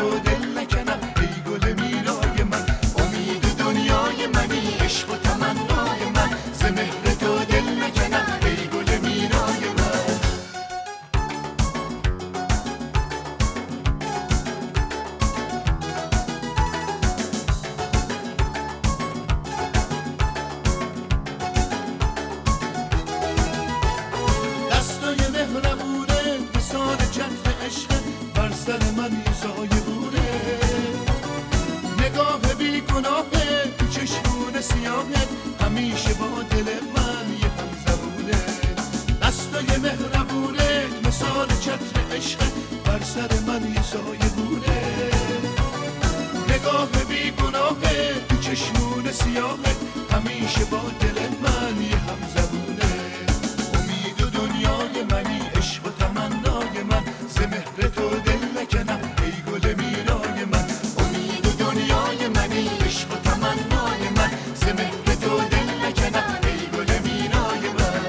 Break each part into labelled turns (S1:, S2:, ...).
S1: تو دل نکنم ای گل میرای من، امید دنیای منی، عشق و تمنای من، ز مهر تو دل نکنم ای گل میرای من. دستای مهربونه مثال چتر عشق بر سر من یه سایه بونه، نگاه بی گناهه تو چشمون سیاهه همیشه با دل من یه هم زبونه. دستای مهربونه مثال چتر عشق بر سر من یه سایه بونه، نگاه بی گناهه تو چشمون سیاهه همیشه با دل من یه هم زبونه. امید دنیای منی، عشق و تمنای من، ز مهر تو دل نکنم ای گل میرای من، امید دنیای منی، عشق و تمنای من، ز مهر تو دل نکنم ای گل میرای من.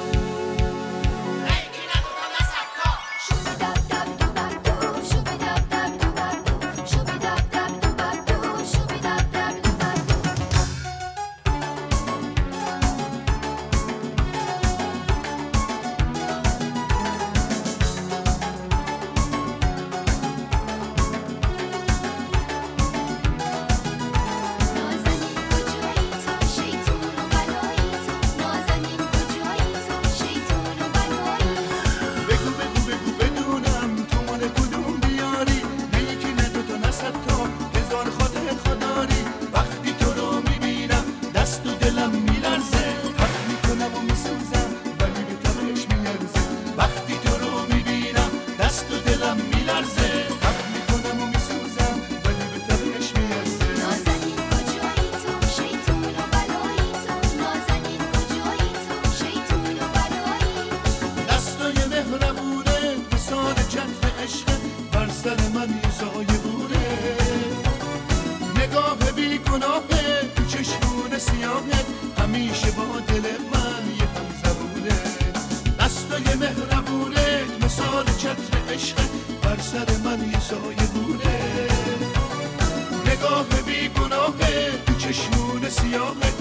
S1: همیشه با دل من یه هم زبونه. دستای مهربونه مثال چتر عشق بر سر من یه سایه بونه، نگاه بی گناهه تو چشمون سیاهه